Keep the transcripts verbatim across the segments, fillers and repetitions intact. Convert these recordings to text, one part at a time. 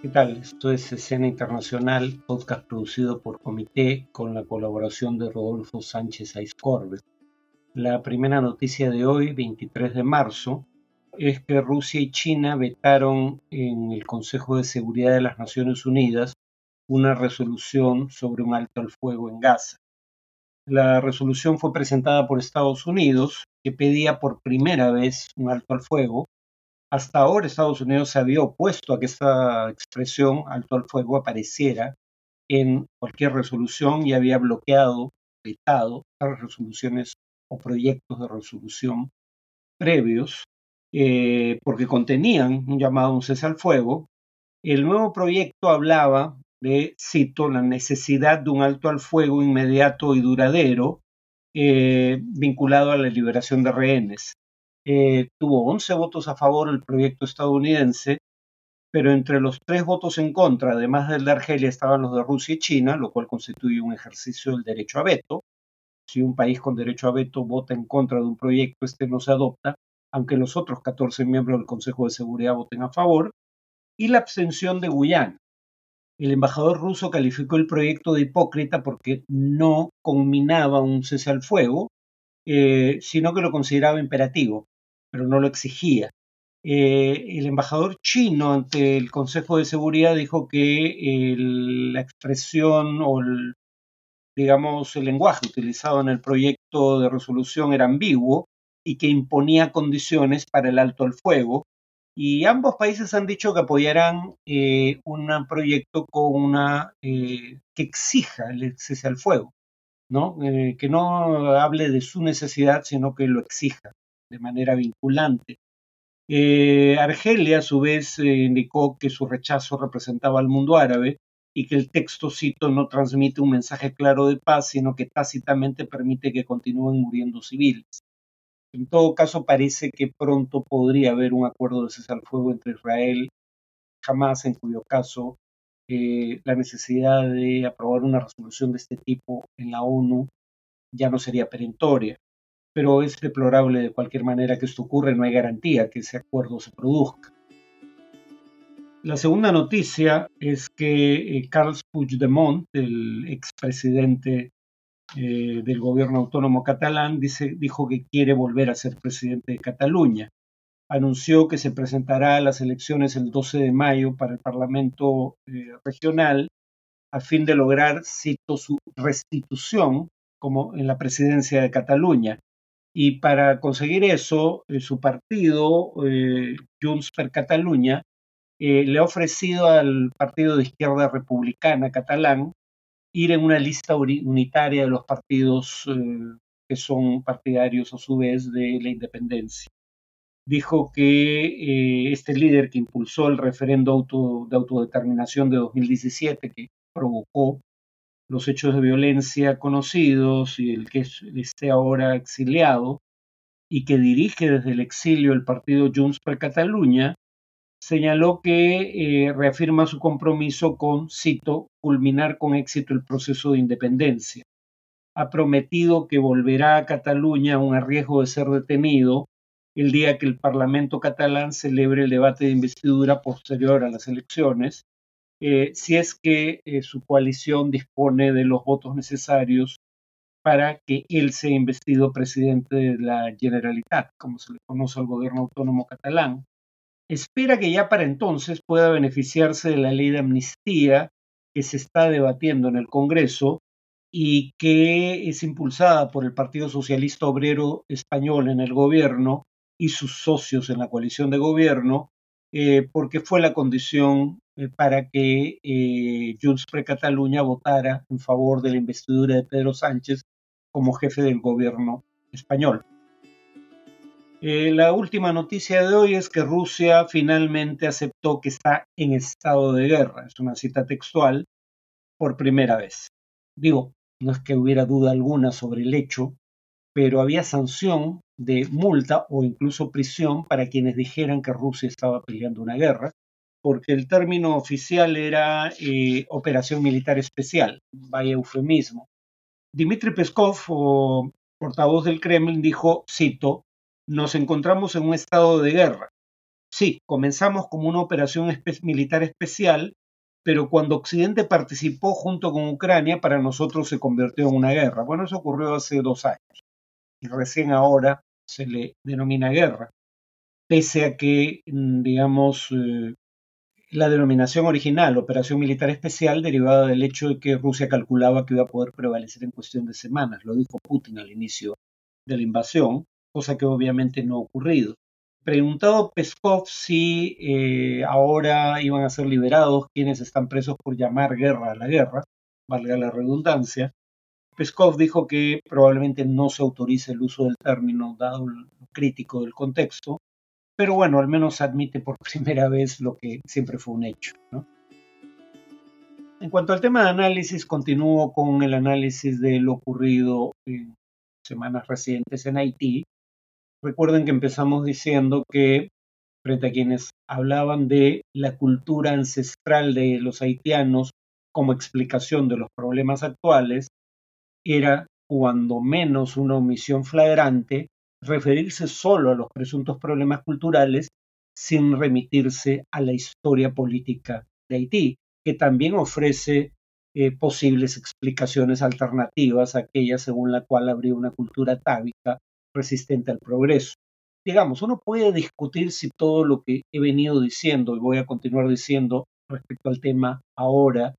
¿Qué tal? Esto es Escena Internacional, podcast producido por Comité con la colaboración de Rodolfo Sánchez Aizcorbe. La primera noticia de hoy, veintitrés de marzo, es que Rusia y China vetaron en el Consejo de Seguridad de las Naciones Unidas una resolución sobre un alto al fuego en Gaza. La resolución fue presentada por Estados Unidos, que pedía por primera vez un alto al fuego. Hasta ahora Estados Unidos se había opuesto a que esta expresión alto al fuego apareciera en cualquier resolución y había bloqueado, vetado las resoluciones o proyectos de resolución previos eh, porque contenían un llamado a un cese al fuego. El nuevo proyecto hablaba de, cito, la necesidad de un alto al fuego inmediato y duradero eh, vinculado a la liberación de rehenes. Eh, tuvo once votos a favor el proyecto estadounidense, pero entre los tres votos en contra, además del de Argelia, estaban los de Rusia y China, lo cual constituye un ejercicio del derecho a veto. Si un país con derecho a veto vota en contra de un proyecto, este no se adopta, aunque los otros catorce miembros del Consejo de Seguridad voten a favor. Y la abstención de Guyana. El embajador ruso calificó el proyecto de hipócrita porque no conminaba un cese al fuego, eh, sino que lo consideraba imperativo, pero no lo exigía. Eh, el embajador chino ante el Consejo de Seguridad dijo que el, la expresión o el, digamos, el lenguaje utilizado en el proyecto de resolución era ambiguo y que imponía condiciones para el alto al fuego. Y ambos países han dicho que apoyarán eh, un proyecto con una eh, que exija el cese al fuego, ¿no? Eh, que no hable de su necesidad, sino que lo exija de manera vinculante. Eh, Argelia, a su vez, eh, indicó que su rechazo representaba al mundo árabe y que el texto, cito, no transmite un mensaje claro de paz, sino que tácitamente permite que continúen muriendo civiles. En todo caso, parece que pronto podría haber un acuerdo de cese al fuego entre Israel y Hamas, en cuyo caso eh, la necesidad de aprobar una resolución de este tipo en la ONU ya no sería perentoria. Pero es deplorable de cualquier manera que esto ocurra, no hay garantía que ese acuerdo se produzca. La segunda noticia es que eh, Carles Puigdemont, el expresidente eh, del gobierno autónomo catalán, dice, dijo que quiere volver a ser presidente de Cataluña. Anunció que se presentará a las elecciones el doce de mayo para el Parlamento eh, regional a fin de lograr, cito, su restitución como en la presidencia de Cataluña. Y para conseguir eso, eh, su partido, eh, Junts per Catalunya, eh, le ha ofrecido al partido de izquierda republicana catalán ir en una lista unitaria de los partidos eh, que son partidarios a su vez de la independencia. Dijo que eh, este líder que impulsó el referendo auto, de autodeterminación de dos mil diecisiete, que provocó los hechos de violencia conocidos y el que esté ahora exiliado, y que dirige desde el exilio el partido Junts per Catalunya, señaló que eh, reafirma su compromiso con, cito, culminar con éxito el proceso de independencia. Ha prometido que volverá a Cataluña aún a riesgo de ser detenido el día que el Parlamento catalán celebre el debate de investidura posterior a las elecciones, eh, si es que eh, su coalición dispone de los votos necesarios para que él sea investido presidente de la Generalitat, como se le conoce al gobierno autónomo catalán. Espera que ya para entonces pueda beneficiarse de la ley de amnistía que se está debatiendo en el Congreso y que es impulsada por el Partido Socialista Obrero Español en el gobierno y sus socios en la coalición de gobierno, eh, porque fue la condición eh, para que eh, Junts per Catalunya votara en favor de la investidura de Pedro Sánchez como jefe del gobierno español. Eh, la última noticia de hoy es que Rusia finalmente aceptó que está en estado de guerra. Es una cita textual por primera vez. Digo, no es que hubiera duda alguna sobre el hecho, pero había sanción de multa o incluso prisión para quienes dijeran que Rusia estaba peleando una guerra, porque el término oficial era eh, operación militar especial, vaya eufemismo. Dmitry Peskov, o portavoz del Kremlin, dijo, cito, nos encontramos en un estado de guerra. sí, comenzamos como una operación espe- militar especial, pero cuando Occidente participó junto con Ucrania, para nosotros se convirtió en una guerra. Bueno, eso ocurrió hace dos años y recién ahora se le denomina guerra, pese a que, mm, digamos, eh, la denominación original, Operación Militar Especial, derivada del hecho de que Rusia calculaba que iba a poder prevalecer en cuestión de semanas. Lo dijo Putin al inicio de la invasión, cosa que obviamente no ha ocurrido. Preguntado Peskov si eh, ahora iban a ser liberados quienes están presos por llamar guerra a la guerra, valga la redundancia, Peskov dijo que probablemente no se autorice el uso del término dado lo crítico del contexto, pero bueno, al menos admite por primera vez lo que siempre fue un hecho, ¿no? En cuanto al tema de análisis, continúo con el análisis de lo ocurrido en semanas recientes en Haití. Recuerden que empezamos diciendo que frente a quienes hablaban de la cultura ancestral de los haitianos como explicación de los problemas actuales, era cuando menos una omisión flagrante referirse solo a los presuntos problemas culturales sin remitirse a la historia política de Haití, que también ofrece eh, posibles explicaciones alternativas a aquella según la cual habría una cultura atávica resistente al progreso. Digamos, uno puede discutir si todo lo que he venido diciendo y voy a continuar diciendo respecto al tema ahora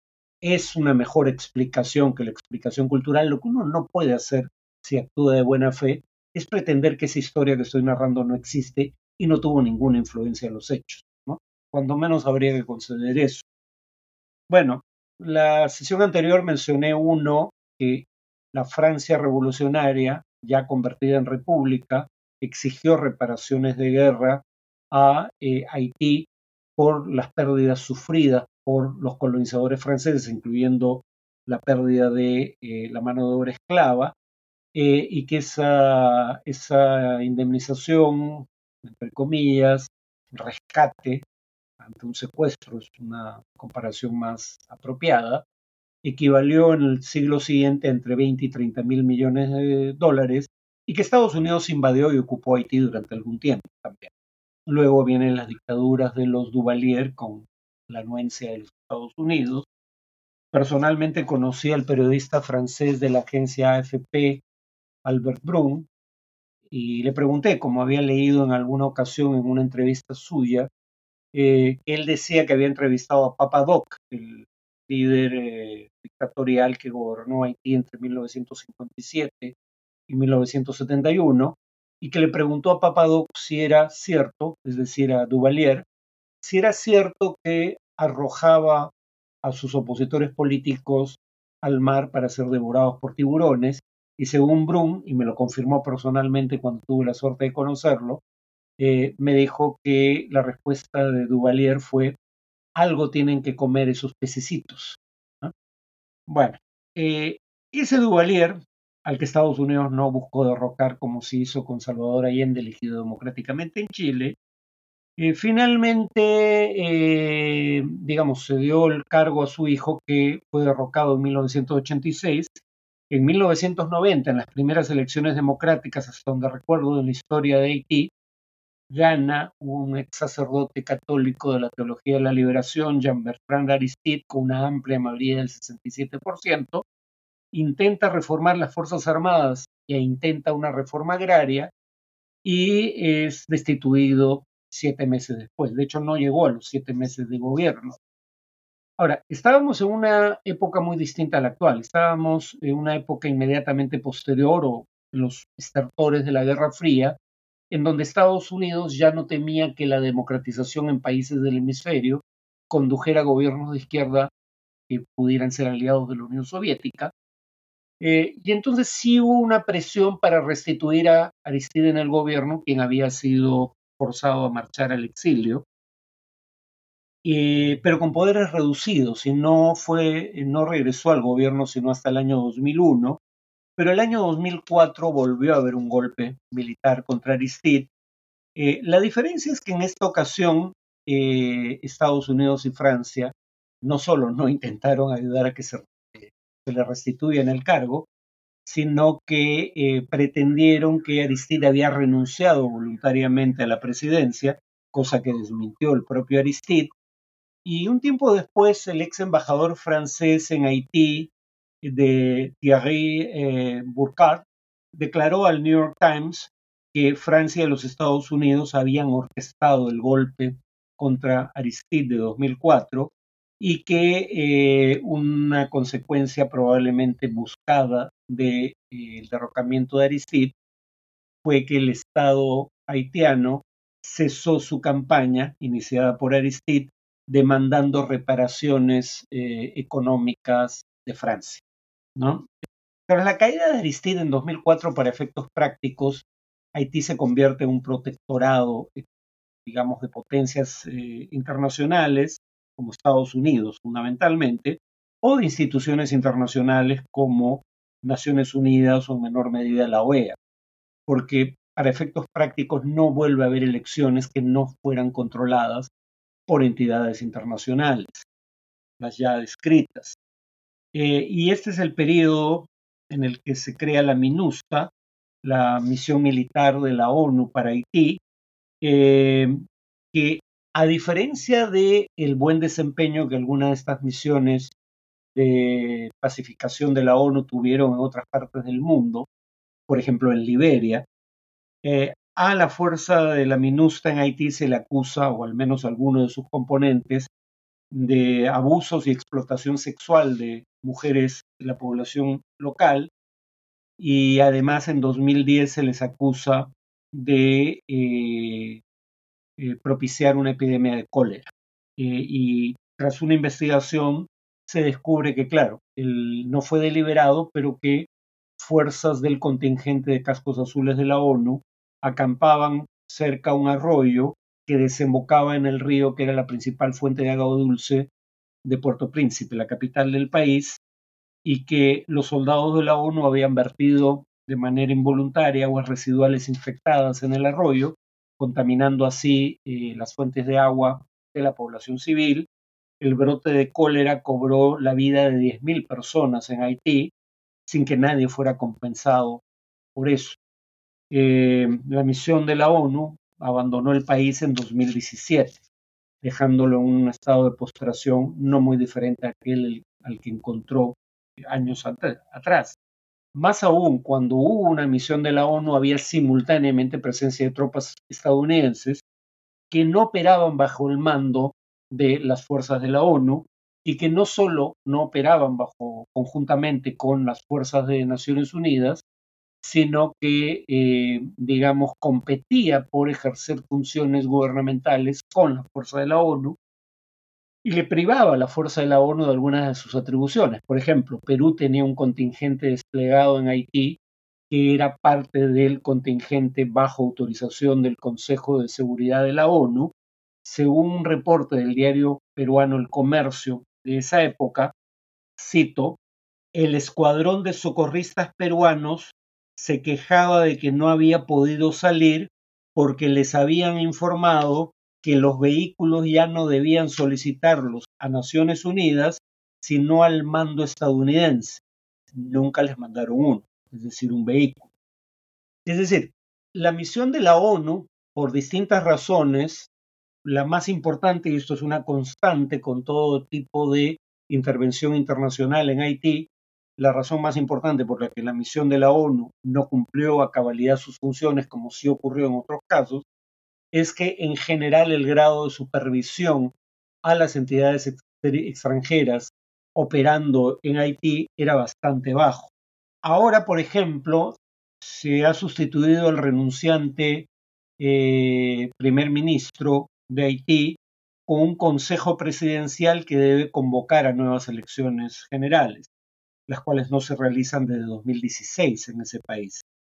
es una mejor explicación que la explicación cultural. Lo que uno no puede hacer si actúa de buena fe es pretender que esa historia que estoy narrando no existe y no tuvo ninguna influencia en los hechos, ¿no? Cuando menos habría que conceder eso. Bueno, la sesión anterior mencioné uno, que la Francia revolucionaria, ya convertida en república, exigió reparaciones de guerra a eh, Haití por las pérdidas sufridas por los colonizadores franceses, incluyendo la pérdida de eh, la mano de obra esclava, eh, y que esa, esa indemnización, entre comillas, rescate ante un secuestro, es una comparación más apropiada, equivalió en el siglo siguiente entre veinte y treinta mil millones de dólares, y que Estados Unidos invadió y ocupó Haití durante algún tiempo también. Luego vienen las dictaduras de los Duvalier con la anuencia de los Estados Unidos. Personalmente conocí al periodista francés de la agencia A F P, Albert Brun, y le pregunté, como había leído en alguna ocasión en una entrevista suya, eh, él decía que había entrevistado a Papa Doc, el líder eh, dictatorial que gobernó Haití entre mil novecientos cincuenta y siete y mil novecientos setenta y uno, y que le preguntó a Papa Doc si era cierto, es decir, a Duvalier, si era cierto que arrojaba a sus opositores políticos al mar para ser devorados por tiburones, y según Brum, y me lo confirmó personalmente cuando tuve la suerte de conocerlo, eh, me dijo que la respuesta de Duvalier fue: algo tienen que comer esos pececitos, ¿no? Bueno, eh, ese Duvalier, al que Estados Unidos no buscó derrocar como se hizo con Salvador Allende, elegido democráticamente en Chile, eh, finalmente, eh, digamos, se dio el cargo a su hijo, que fue derrocado en mil novecientos ochenta y seis. En mil novecientos noventa, en las primeras elecciones democráticas, hasta donde recuerdo de la historia de Haití, gana un ex sacerdote católico de la Teología de la Liberación, Jean-Bertrand Aristide, con una amplia mayoría del sesenta y siete por ciento, intenta reformar las Fuerzas Armadas e intenta una reforma agraria, y es destituido siete meses después. De hecho, no llegó a los siete meses de gobierno. Ahora, estábamos en una época muy distinta a la actual. Estábamos en una época inmediatamente posterior o en los estertores de la Guerra Fría, en donde Estados Unidos ya no temía que la democratización en países del hemisferio condujera a gobiernos de izquierda que pudieran ser aliados de la Unión Soviética. Eh, y entonces sí hubo una presión para restituir a Aristide en el gobierno, quien había sido forzado a marchar al exilio, eh, pero con poderes reducidos, y no, fue, no regresó al gobierno sino hasta el año dos mil uno, pero el año dos mil cuatro volvió a haber un golpe militar contra Aristide. Eh, la diferencia es que en esta ocasión eh, Estados Unidos y Francia no solo no intentaron ayudar a que se, eh, se le restituya en el cargo, sino que eh, pretendieron que Aristide había renunciado voluntariamente a la presidencia cosa que desmintió el propio Aristide. Y un tiempo después, el ex embajador francés en Haití, de Thierry eh, Burkhardt, declaró al New York Times que Francia y los Estados Unidos habían orquestado el golpe contra Aristide de dos mil cuatro y que eh, una consecuencia probablemente buscada del de, eh, derrocamiento de Aristide fue que el Estado haitiano cesó su campaña iniciada por Aristide demandando reparaciones eh, económicas de Francia, ¿no? Tras la caída de Aristide en dos mil cuatro, para efectos prácticos, Haití se convierte en un protectorado, digamos, de potencias eh, internacionales, como Estados Unidos fundamentalmente, o de instituciones internacionales como Naciones Unidas o en menor medida la O E A, porque para efectos prácticos no vuelve a haber elecciones que no fueran controladas por entidades internacionales, las ya descritas. Eh, y este es el periodo en el que se crea la MINUSTA, la misión militar de la ONU para Haití, eh, que a diferencia del buen desempeño que algunas de estas misiones de pacificación de la ONU tuvieron en otras partes del mundo, por ejemplo en Liberia, eh, a la fuerza de la MINUSTA en Haití se le acusa, o al menos a algunos de sus componentes, de abusos y explotación sexual de mujeres de la población local, y además en dos mil diez se les acusa de eh, eh, propiciar una epidemia de cólera. Eh, y tras una investigación se descubre que, claro, él no fue deliberado, pero que fuerzas del contingente de cascos azules de la ONU acampaban cerca a un arroyo que desembocaba en el río que era la principal fuente de agua dulce de Puerto Príncipe, la capital del país, y que los soldados de la ONU habían vertido de manera involuntaria aguas residuales infectadas en el arroyo, contaminando así eh, las fuentes de agua de la población civil. El brote de cólera cobró la vida de diez mil personas en Haití, sin que nadie fuera compensado por eso. Eh, la misión de la ONU abandonó el país en dos mil diecisiete, dejándolo en un estado de postración no muy diferente a aquel al que encontró años atrás. Más aún, cuando hubo una misión de la ONU, había simultáneamente presencia de tropas estadounidenses que no operaban bajo el mando de las fuerzas de la ONU y que no solo no operaban bajo conjuntamente con las fuerzas de Naciones Unidas, sino que, eh, digamos, competía por ejercer funciones gubernamentales con la fuerza de la ONU y le privaba a la fuerza de la ONU de algunas de sus atribuciones. Por ejemplo, Perú tenía un contingente desplegado en Haití que era parte del contingente bajo autorización del Consejo de Seguridad de la ONU. Según un reporte del diario peruano El Comercio de esa época, cito, el escuadrón de socorristas peruanos se quejaba de que no había podido salir porque les habían informado que los vehículos ya no debían solicitarlos a Naciones Unidas, sino al mando estadounidense. Nunca les mandaron uno, es decir, un vehículo. Es decir, la misión de la ONU, por distintas razones, la más importante, y esto es una constante con todo tipo de intervención internacional en Haití, la razón más importante por la que la misión de la ONU no cumplió a cabalidad sus funciones, como sí ocurrió en otros casos, es que en general el grado de supervisión a las entidades extranjeras operando en Haití era bastante bajo. Ahora, por ejemplo, se ha sustituido al renunciante eh, primer ministro de Haití con un consejo presidencial que debe convocar a nuevas elecciones generales, las cuales no se realizan desde dos mil dieciséis en ese país.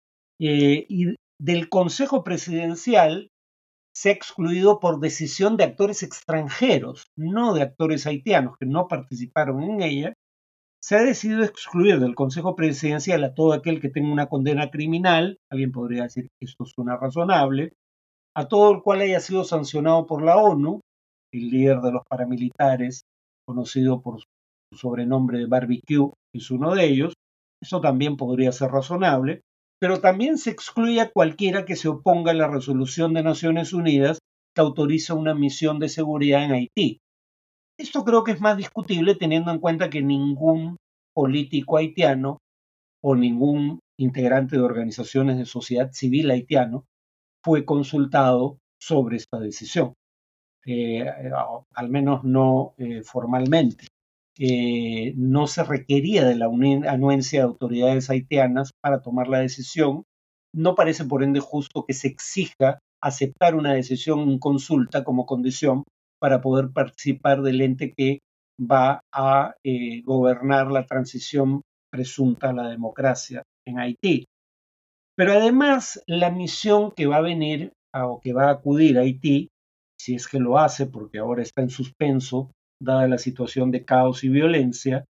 Eh, y del consejo presidencial se ha excluido por decisión de actores extranjeros, no de actores haitianos que no participaron en ella. Se ha decidido excluir del Consejo Presidencial a todo aquel que tenga una condena criminal, alguien podría decir que esto suena razonable, a todo el cual haya sido sancionado por la ONU, el líder de los paramilitares, conocido por su sobrenombre de Barbecue, es uno de ellos, eso también podría ser razonable, pero también se excluye a cualquiera que se oponga a la resolución de Naciones Unidas que autoriza una misión de seguridad en Haití. Esto creo que es más discutible teniendo en cuenta que ningún político haitiano o ningún integrante de organizaciones de sociedad civil haitiano fue consultado sobre esta decisión, eh, al menos no eh, formalmente. Eh, no se requería de la anuencia de autoridades haitianas para tomar la decisión. No parece por ende justo que se exija aceptar una decisión en consulta como condición para poder participar del ente que va a eh, gobernar la transición presunta a la democracia en Haití. Pero además, la misión que va a venir a, o que va a acudir a Haití, si es que lo hace, porque ahora está en suspenso, dada la situación de caos y violencia,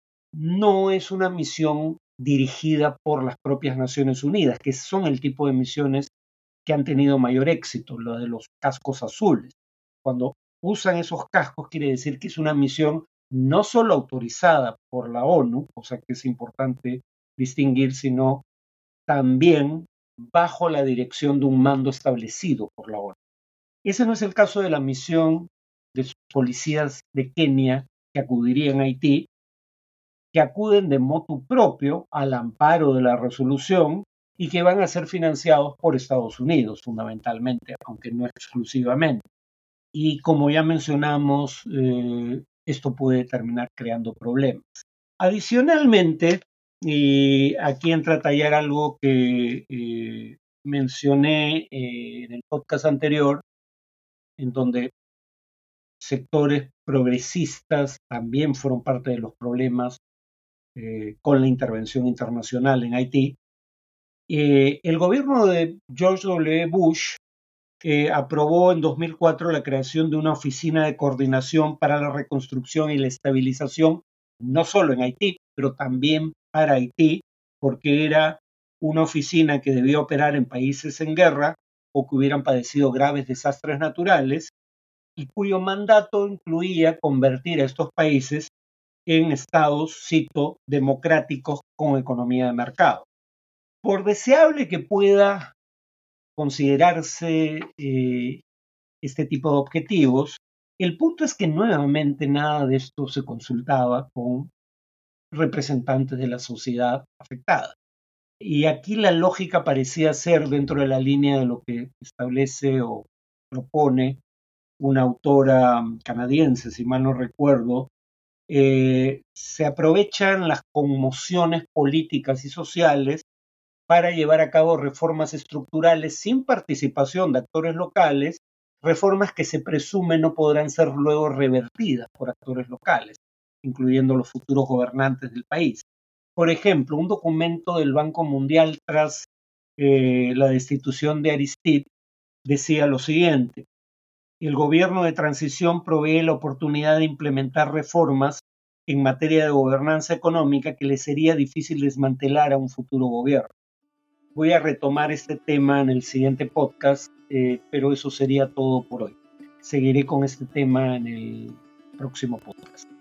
no es una misión dirigida por las propias Naciones Unidas, que son el tipo de misiones que han tenido mayor éxito, la de los cascos azules. Cuando usan esos cascos quiere decir que es una misión no solo autorizada por la ONU, cosa que es importante distinguir, sino también bajo la dirección de un mando establecido por la ONU. Ese no es el caso de la misión de policías de Kenia que acudirían a Haití, que acuden de motu propio al amparo de la resolución y que van a ser financiados por Estados Unidos fundamentalmente, aunque no exclusivamente. Y como ya mencionamos, eh, esto puede terminar creando problemas. Adicionalmente, y aquí entra a tallar algo que eh, mencioné eh, en el podcast anterior, en donde sectores progresistas también fueron parte de los problemas eh, con la intervención internacional en Haití. Eh, el gobierno de George W. Bush eh, aprobó en dos mil cuatro la creación de una oficina de coordinación para la reconstrucción y la estabilización, no solo en Haití, pero también para Haití, porque era una oficina que debía operar en países en guerra o que hubieran padecido graves desastres naturales y cuyo mandato incluía convertir a estos países en estados, cito, democráticos con economía de mercado. Por deseable que pueda considerarse eh, este tipo de objetivos, el punto es que nuevamente nada de esto se consultaba con representantes de la sociedad afectada. Y aquí la lógica parecía ser dentro de la línea de lo que establece o propone una autora canadiense, si mal no recuerdo. Eh, se aprovechan las conmociones políticas y sociales para llevar a cabo reformas estructurales sin participación de actores locales, reformas que se presume no podrán ser luego revertidas por actores locales, incluyendo los futuros gobernantes del país. Por ejemplo, un documento del Banco Mundial tras eh, la destitución de Aristide decía lo siguiente: el gobierno de transición provee la oportunidad de implementar reformas en materia de gobernanza económica que le sería difícil desmantelar a un futuro gobierno. Voy a retomar este tema en el siguiente podcast, eh, pero eso sería todo por hoy. Seguiré con este tema en el próximo podcast.